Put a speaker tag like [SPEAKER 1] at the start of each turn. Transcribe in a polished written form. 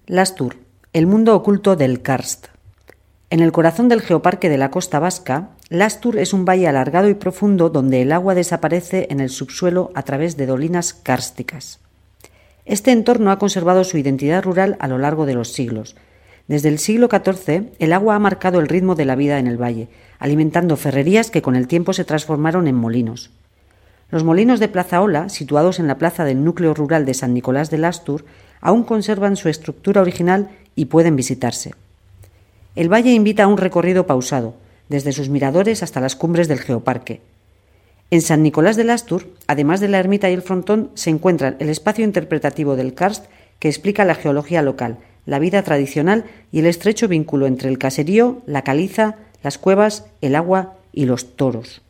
[SPEAKER 1] Lastur, el mundo oculto del karst. En el corazón del geoparque de la Costa Vasca, Lastur es un valle alargado y profundo donde el agua desaparece en el subsuelo a través de dolinas kársticas. Este entorno ha conservado su identidad rural a lo largo de los siglos. Desde el siglo XIV, el agua ha marcado el ritmo de la vida en el valle, alimentando ferrerías que con el tiempo se transformaron en molinos. Los molinos de Plazaola, situados en la plaza del núcleo rural de San Nicolás de Lastur, aún conservan su estructura original y pueden visitarse. El valle invita a un recorrido pausado, desde sus miradores hasta las cumbres del geoparque. En San Nicolás de Lastur, además de la ermita y el frontón, se encuentra el espacio interpretativo del karst que explica la geología local, la vida tradicional y el estrecho vínculo entre el caserío, la caliza, las cuevas, el agua y los toros.